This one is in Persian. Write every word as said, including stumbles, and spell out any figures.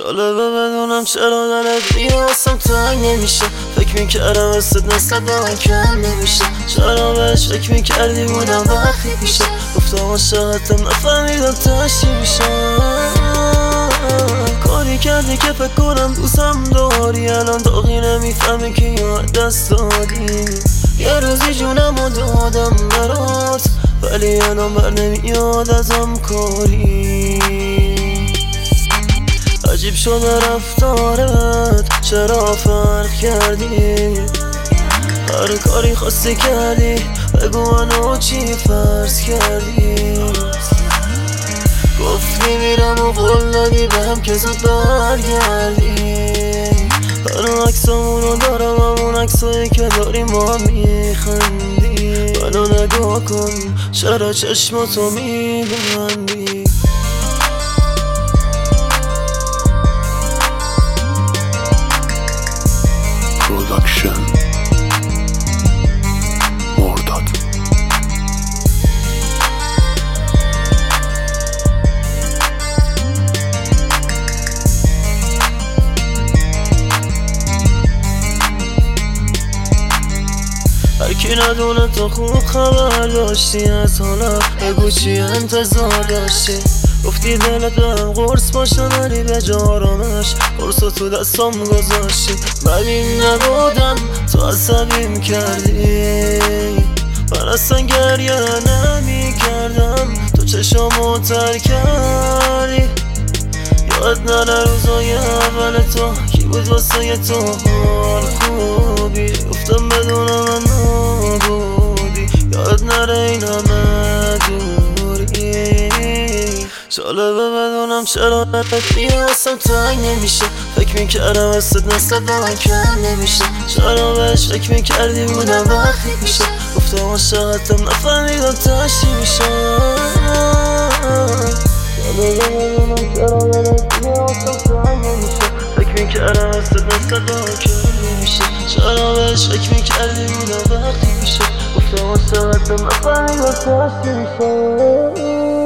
جالبه بدونم چرا دلت دیگه واسم تنگ نمیشه. فکر میکردم استت نسبت به من کم نمیشه. چرا بهش فکر میکردی بودم وقتی پیشه. گفتم عاشقتم نفهمیدم تشتی میشم. کاری کردی که فکر کنم دوستم داری. الان داغی نمیفهمی که یاد دست دادی. یه روزی جونمو دادم برات ولی الان بر نمیاد ازم کاری. عجیب شده رفتارت چرا فرق کردی. هر کاری خواستی کردی بگو منو چی فرض کردی. گفتی میرم و قول دادی بهم که زود برگردی. هر عکسامونو دارم همون عکسایی که داریم با هم میخندی. منو نگاه کن چرا چشماتو میبندی. پروداکشن مرداد. هرکی ندونه تو خوب خبر داشتی از حالا بگو چی انتظار داشتی. گفتی دلت بهم قرص باشه ولی به جا آرامش قرصو تو دستام گذاشتی. ولی نبودم تو عصبیم کردی. من اصلا گریه نمی کردم تو چشامو تر کردی. یاد نره روزای اول تو کی بود واسه تو حال خوبی. گفتم بدون من نبودی. یاد نره این همه دوری. جالبه بدونم چرا دلت دیگه واسم تنگ نمیشه. فکر میکردم استت نسبت به من کم نمیشه. چرا بهش فکر میکردی بودم وقتی پیشه. گفتم عاشقتم نفهمیدم تشتی میشم. جالبه بدونم چرا دلت دیگه واسم تنگ نمیشه. فکر میکردم استت نسبت به من کم نمیشه. چرا بهش فکر میکردی بودم وقتی پیشه. گفتم عاشقتم نفهمیدم تشتی میشم.